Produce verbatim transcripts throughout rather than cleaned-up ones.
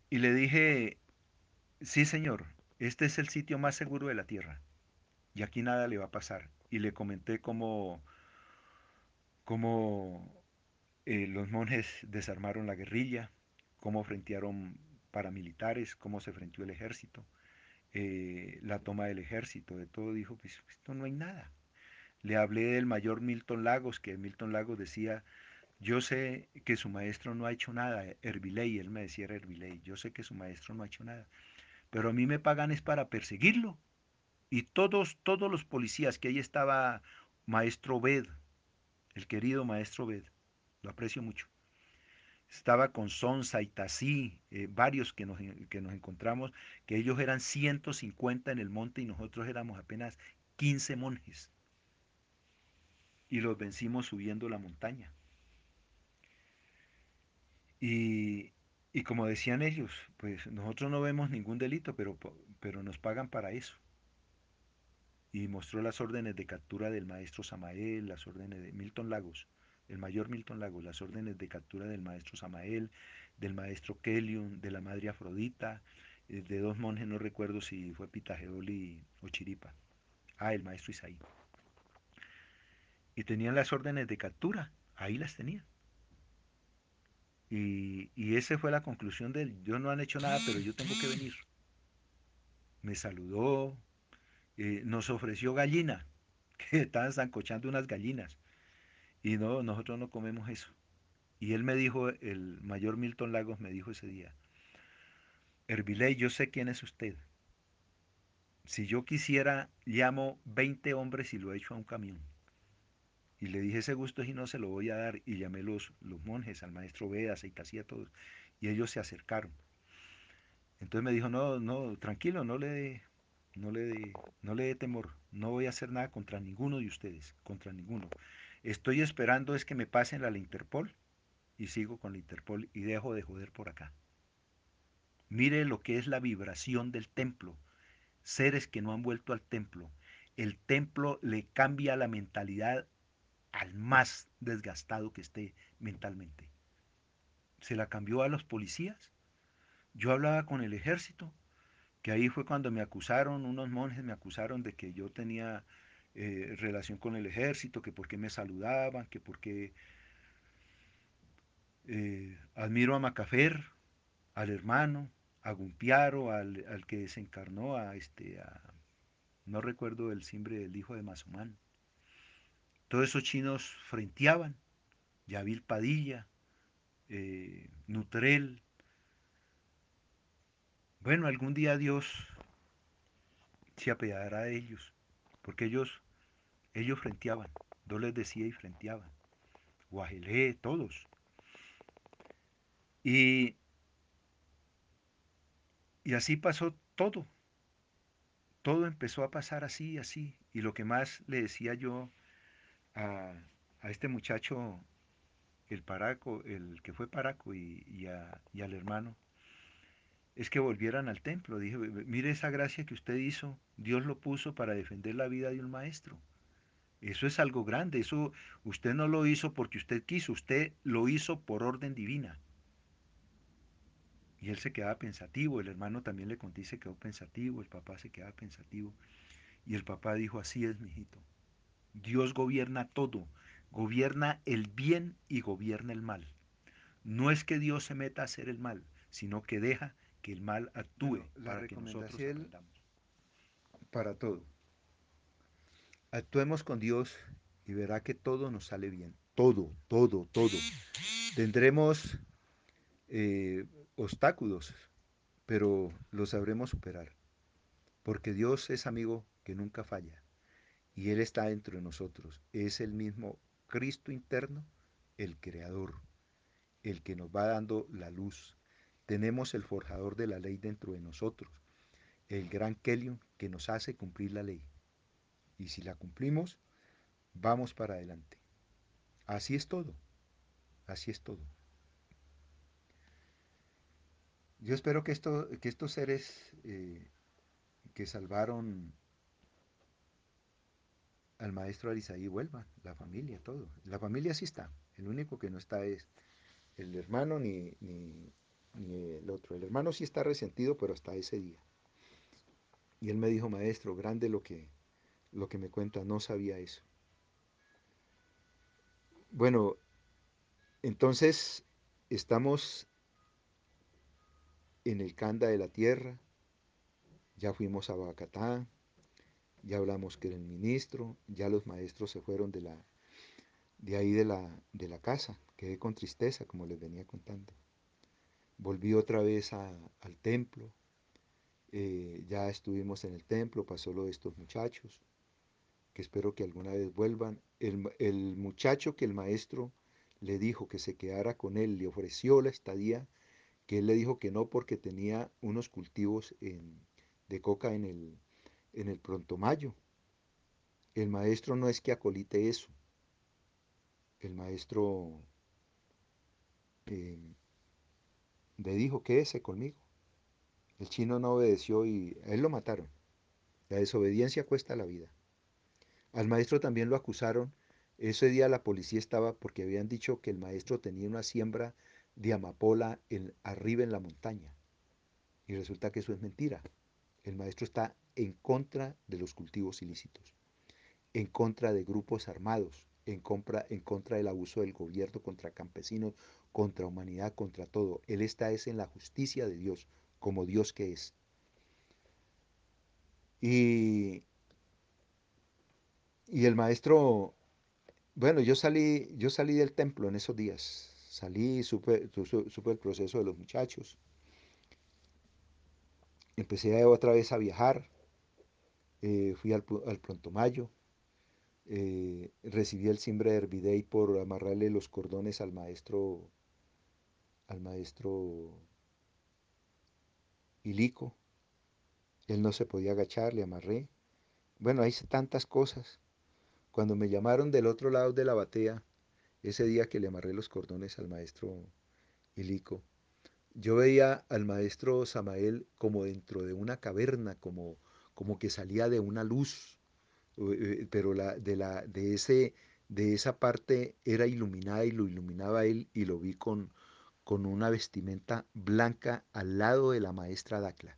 Y le dije, sí señor, este es el sitio más seguro de la tierra y aquí nada le va a pasar. Y le comenté cómo, cómo eh, los monjes desarmaron la guerrilla, cómo frentearon paramilitares, cómo se frenteó el ejército, eh, la toma del ejército, de todo. Dijo, pues esto no hay nada. Le hablé del mayor Milton Lagos, que Milton Lagos decía, yo sé que su maestro no ha hecho nada, Herbiley, él me decía era Herbiley, yo sé que su maestro no ha hecho nada, pero a mí me pagan es para perseguirlo. Y todos, todos los policías, que ahí estaba maestro Bed, el querido maestro Bed, lo aprecio mucho. Estaba con Sonsa y Tasí, eh, varios que nos, que nos encontramos, que ellos eran ciento cincuenta en el monte y nosotros éramos apenas quince monjes. Y los vencimos subiendo la montaña. Y, y como decían ellos, pues nosotros no vemos ningún delito, pero, pero nos pagan para eso. Y mostró las órdenes de captura del maestro Samael, las órdenes de Milton Lagos, el mayor Milton Lagos, las órdenes de captura del maestro Samael, del maestro Kelium, de la madre Afrodita, eh, de dos monjes, no recuerdo si fue Pitajeoli o Chiripa. Ah, el maestro Isaí. Y tenían las órdenes de captura, ahí las tenían. Y, y esa fue la conclusión de él. Yo no han hecho nada, pero yo tengo que venir. Me saludó, eh, nos ofreció gallina, que estaban zancochando unas gallinas. Y no, nosotros no comemos eso. Y él me dijo, el mayor Milton Lagos me dijo ese día, Herbiley, yo sé quién es usted. Si yo quisiera, llamo veinte hombres y lo echo a un camión. Y le dije, ese gusto y no se lo voy a dar. Y llamé los, los monjes, al maestro Vedas, y casi a todos. Y ellos se acercaron. Entonces me dijo, no, no, tranquilo, no le dé, no le dé, no le dé temor. No voy a hacer nada contra ninguno de ustedes, contra ninguno. Estoy esperando es que me pasen a la Interpol y sigo con la Interpol y dejo de joder por acá. Mire lo que es la vibración del templo. Seres que no han vuelto al templo. El templo le cambia la mentalidad al más desgastado que esté mentalmente. Se la cambió a los policías. Yo hablaba con el ejército, que ahí fue cuando me acusaron, unos monjes me acusaron de que yo tenía eh, relación con el ejército, que por qué me saludaban, que por qué eh, admiro a Macafer, al hermano, a Gumpiaro, al, al que desencarnó, a este, a, no recuerdo el simbre del hijo de Mazomán. Todos esos chinos frenteaban, Yavil Padilla, eh, Nutrel. Bueno, algún día Dios se apiadará de ellos, porque ellos, ellos frenteaban, yo les decía y frenteaban, Guajelé, todos. Y, y así pasó todo, todo empezó a pasar así, así. Y lo que más le decía yo a, a este muchacho, el paraco, el que fue paraco y, y, a, y al hermano, es que volvieran al templo. Dije, mire esa gracia que usted hizo, Dios lo puso para defender la vida de un maestro. Eso es algo grande, eso usted no lo hizo porque usted quiso, usted lo hizo por orden divina. Y él se quedaba pensativo, el hermano también le conté y se quedó pensativo, el papá se quedaba pensativo. Y el papá dijo, así es, mijito. Dios gobierna todo, gobierna el bien y gobierna el mal. No es que Dios se meta a hacer el mal, sino que deja que el mal actúe Bueno, la para que nosotros recomendación aprendamos. Para todo. Actuemos con Dios y verá que todo nos sale bien. Todo, todo, todo. Tendremos eh, obstáculos, pero los sabremos superar. Porque Dios es amigo que nunca falla. Y Él está dentro de nosotros. Es el mismo Cristo interno, el Creador, el que nos va dando la luz. Tenemos el forjador de la ley dentro de nosotros, el gran Kelion que nos hace cumplir la ley. Y si la cumplimos, vamos para adelante. Así es todo, así es todo. Yo espero que, esto, que estos seres eh, que salvaron al maestro Arisaí vuelvan, la familia, todo. La familia sí está, el único que no está es el hermano ni, ni, ni el otro. otro. El hermano sí está resentido, pero hasta ese día. Y él me dijo, maestro, grande lo que, lo que me cuenta, no sabía eso. Bueno, entonces estamos en el Canda de la Tierra, ya fuimos a Bacatá, ya hablamos con el ministro, ya los maestros se fueron de, la, de ahí de la, de la casa, quedé con tristeza, como les venía contando. Volví otra vez a, al templo, eh, ya estuvimos en el templo, pasó lo de estos muchachos, que espero que alguna vez vuelvan. El, el muchacho que el maestro le dijo que se quedara con él, le ofreció la estadía, que él le dijo que no porque tenía unos cultivos en, de coca en el, en el Prontomayo. El maestro no es que acolite eso, el maestro eh, le dijo, quédese conmigo. El chino no obedeció y a él lo mataron. La desobediencia cuesta la vida. Al maestro también lo acusaron. Ese día la policía estaba porque habían dicho que el maestro tenía una siembra de amapola en, arriba en la montaña. Y resulta que eso es mentira. El maestro está en contra de los cultivos ilícitos, en contra de grupos armados, en contra, en contra del abuso del gobierno contra campesinos, contra humanidad, contra todo. Él está es en la justicia de Dios, como Dios que es. Y, y el maestro, bueno, yo salí, yo salí del templo en esos días. Salí, supe, supe el proceso de los muchachos. Empecé otra vez a viajar. Eh, fui al, al Prontomayo. Eh, recibí el Simbre de Hervidey por amarrarle los cordones al maestro, al maestro Ilico. Él no se podía agachar, le amarré. Bueno, hice tantas cosas. Cuando me llamaron del otro lado de la batea, ese día que le amarré los cordones al maestro Ilico, yo veía al maestro Samael como dentro de una caverna, como, como que salía de una luz, eh, pero la, de, la, de, ese, de esa parte era iluminada y lo iluminaba él y lo vi con, con una vestimenta blanca al lado de la maestra Dacla.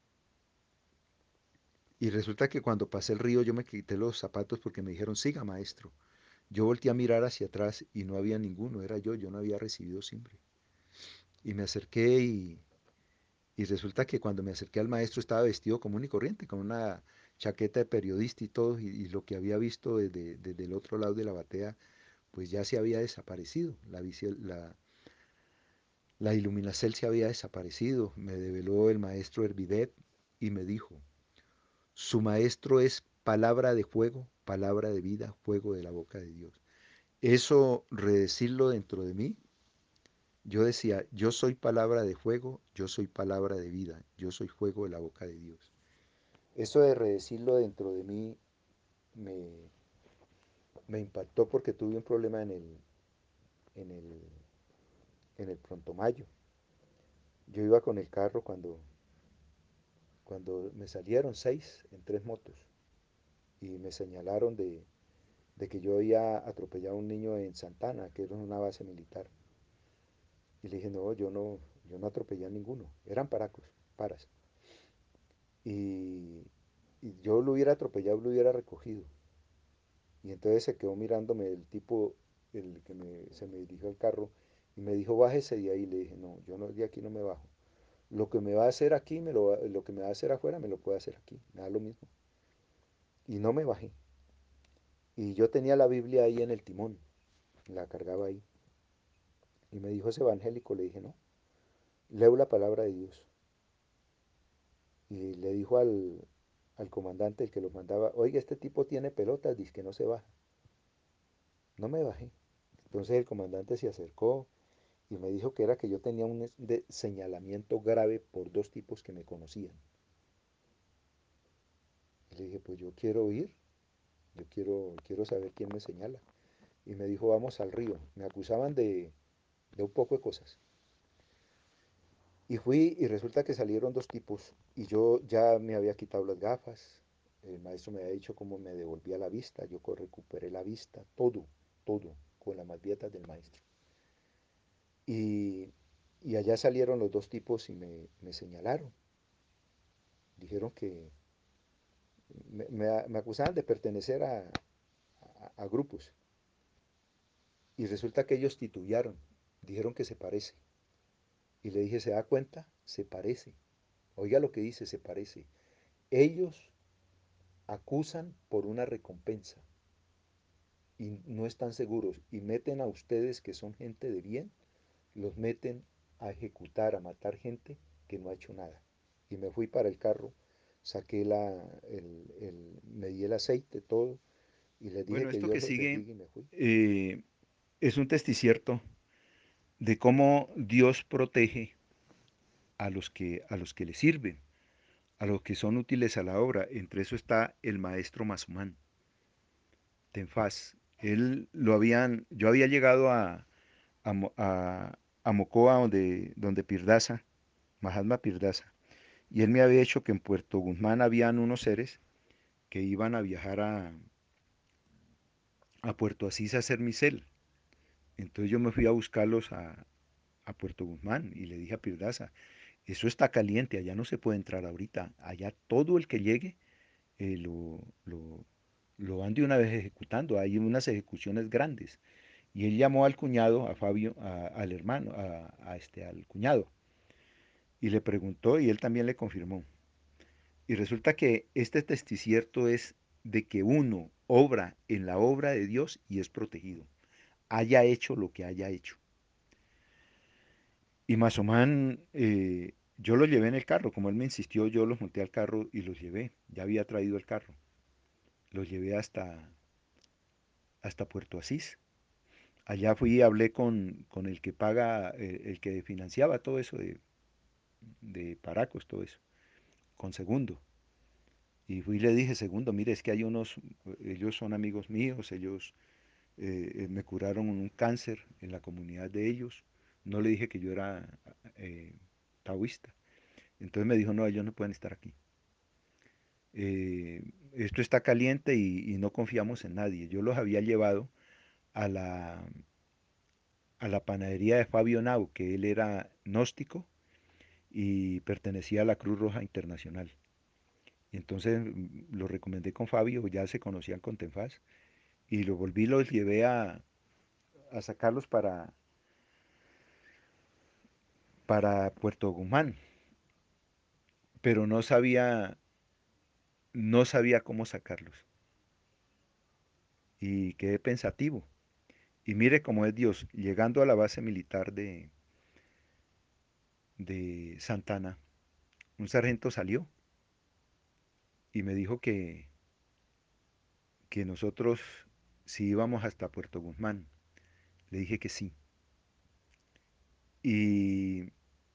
Y resulta que cuando pasé el río yo me quité los zapatos porque me dijeron, siga maestro. Yo volteé a mirar hacia atrás y no había ninguno, era yo, yo no había recibido simbre. Y me acerqué y, y resulta que cuando me acerqué al maestro estaba vestido común y corriente, con una chaqueta de periodista y todo, y, y lo que había visto desde, desde, el otro lado de la batea, pues ya se había desaparecido, la, la, la iluminacel se había desaparecido, me develó el maestro Hervidet y me dijo, su maestro es palabra de fuego, palabra de vida, fuego de la boca de Dios. Eso, redecirlo dentro de mí, yo decía, yo soy palabra de fuego, yo soy palabra de vida, yo soy fuego de la boca de Dios. Eso de redecirlo dentro de mí me, me impactó porque tuve un problema en el, en el, en el Prontomayo. Yo iba con el carro cuando, cuando me salieron seis en tres motos y me señalaron de, de que yo había atropellado a un niño en Santana, que era una base militar. Y le dije, no, yo no, yo no atropellé a ninguno. Eran paracos, paras. Y, y yo lo hubiera atropellado, lo hubiera recogido. Y entonces se quedó mirándome el tipo, el que me, se me dirigió al carro, y me dijo, bájese de ahí. Le dije, no, yo no, de aquí no me bajo. Lo que me va a hacer aquí, me lo, lo que me va a hacer afuera, me lo puede hacer aquí. Me da lo mismo. Y no me bajé. Y yo tenía la Biblia ahí en el timón, la cargaba ahí. Y me dijo ese evangélico, le dije, no, leo la palabra de Dios. Y le dijo al, al comandante, el que los mandaba, oiga, este tipo tiene pelotas, dice que no se baja. No me bajé. Entonces el comandante se acercó y me dijo que era que yo tenía un señalamiento grave por dos tipos que me conocían. Y le dije, pues yo quiero ir, yo quiero, quiero saber quién me señala. Y me dijo, vamos al río. Me acusaban de, de un poco de cosas. Y fui y resulta que salieron dos tipos y yo ya me había quitado las gafas. El maestro me había dicho cómo me devolvía la vista. Yo recuperé la vista, todo, todo, con las malvietas del maestro. Y, Y allá salieron los dos tipos y me, me señalaron. Dijeron que me, me- me acusaban de pertenecer a, a- a grupos. Y resulta que ellos titubearon. Dijeron que se parece. Y le dije, ¿se da cuenta? Se parece. Oiga lo que dice, se parece. Ellos acusan por una recompensa y no están seguros y meten a ustedes que son gente de bien, los meten a ejecutar, a matar gente que no ha hecho nada. Y me fui para el carro, saqué la, el, el, me di el aceite, todo, y les dije Bueno, que esto Dios que los sigue bendiga y me fui. eh, es un testicierto de cómo Dios protege a los que, a los que le sirven, a los que son útiles a la obra. Entre eso está el maestro Masumán, Tenfaz. Él lo habían, yo había llegado a, a, a, a Mocoa, donde, donde Pirdaza, Mahatma Pirdaza, y él me había dicho que en Puerto Guzmán habían unos seres que iban a viajar a, a Puerto Asís a hacer misel. Entonces yo me fui a buscarlos a, a Puerto Guzmán y le dije a Pirdaza, eso está caliente, allá no se puede entrar ahorita, allá todo el que llegue eh, lo, lo, lo van de una vez ejecutando, hay unas ejecuciones grandes. Y él llamó al cuñado, a Fabio, a- al hermano, a, a este, al cuñado, y le preguntó y él también le confirmó. Y resulta que este testicierto es de que uno obra en la obra de Dios y es protegido, haya hecho lo que haya hecho. Y Masomán, eh, yo lo llevé en el carro, como él me insistió, yo los monté al carro y los llevé, ya había traído el carro, los llevé hasta, hasta Puerto Asís. Allá fui y hablé con, con el que paga, eh, el que financiaba todo eso de, de Paracos, todo eso, con Segundo. Y fui y le dije, Segundo, mire, es que hay unos, ellos son amigos míos, ellos eh, eh, me curaron un cáncer en la comunidad de ellos. No le dije que yo era eh, taoísta. Entonces me dijo, no, ellos no pueden estar aquí. Eh, esto está caliente y, y no confiamos en nadie. Yo los había llevado a la, a la panadería de Fabio Nau, que él era gnóstico y pertenecía a la Cruz Roja Internacional. Y entonces mm, lo recomendé con Fabio, ya se conocían con Tenfaz, y los volví, los llevé a, a sacarlos para, para Puerto Guzmán, pero no sabía, no sabía cómo sacarlos. Y quedé pensativo. Y mire cómo es Dios, llegando a la base militar de, de Santana, un sargento salió y me dijo que, que nosotros, si íbamos hasta Puerto Guzmán, le dije que sí. Y,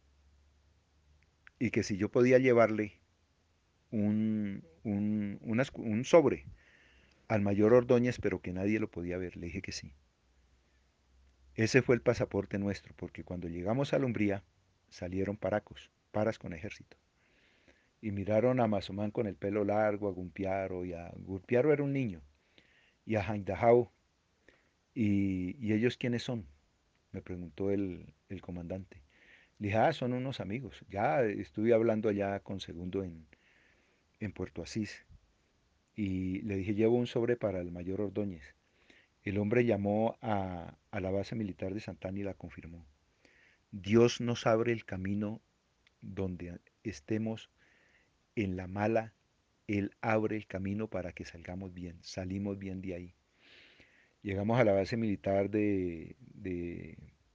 y que si yo podía llevarle un, un, unas- un sobre al mayor Ordóñez, pero que nadie lo podía ver. Le dije que sí. Ese fue el pasaporte nuestro, porque cuando llegamos a la Umbría salieron paracos, paras con ejército. Y miraron a Mazomán con el pelo largo, a Gumpiaro, y a Gumpiaro era un niño, y a Jaindajao. Y, ¿y ellos quiénes son? Me preguntó el, el comandante. Le dije, ah, son unos amigos. Ya estuve hablando allá con Segundo en, en Puerto Asís. Y le dije, llevo un sobre para el mayor Ordóñez. El hombre llamó a, a la base militar de Santana y la confirmó. Dios nos abre el camino donde estemos en la mala. Él abre el camino para que salgamos bien, salimos bien de ahí. Llegamos a la base militar de, de,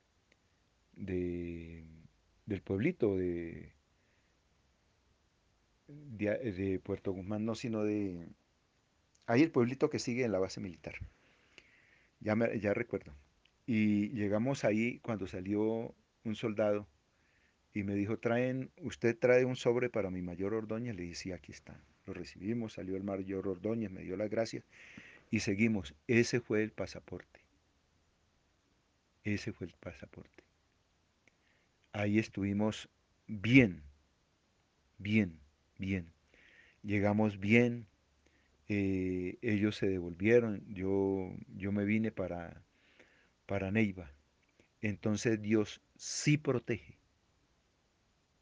de del pueblito de, de, de Puerto Guzmán, no, sino de... Ahí el pueblito que sigue en la base militar, ya, me, ya recuerdo. Y llegamos ahí cuando salió un soldado y me dijo, traen, usted trae un sobre para mi mayor Ordóñez. Le dije, sí, aquí está. Lo recibimos, salió el mayor Ordóñez, me dio las gracias y seguimos. Ese fue el pasaporte. Ese fue el pasaporte. Ahí estuvimos bien, bien, bien. Llegamos bien, eh, ellos se devolvieron, yo, yo me vine para, para Neiva. Entonces Dios sí protege.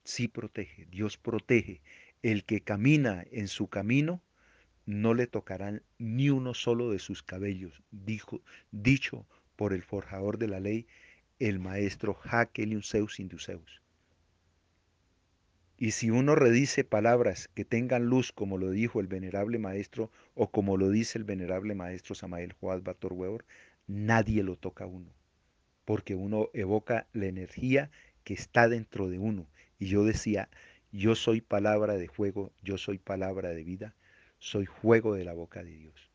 Sí protege, Dios protege. El que camina en su camino no le tocarán ni uno solo de sus cabellos, dijo, dicho por el forjador de la ley, el maestro Hakel Zeus Induceus. Y si uno redice palabras que tengan luz, como lo dijo el venerable maestro, o como lo dice el venerable maestro Samael Joás Bator Weber, nadie lo toca a uno, porque uno evoca la energía que está dentro de uno. Y yo decía, yo soy palabra de fuego, yo soy palabra de vida, soy fuego de la boca de Dios.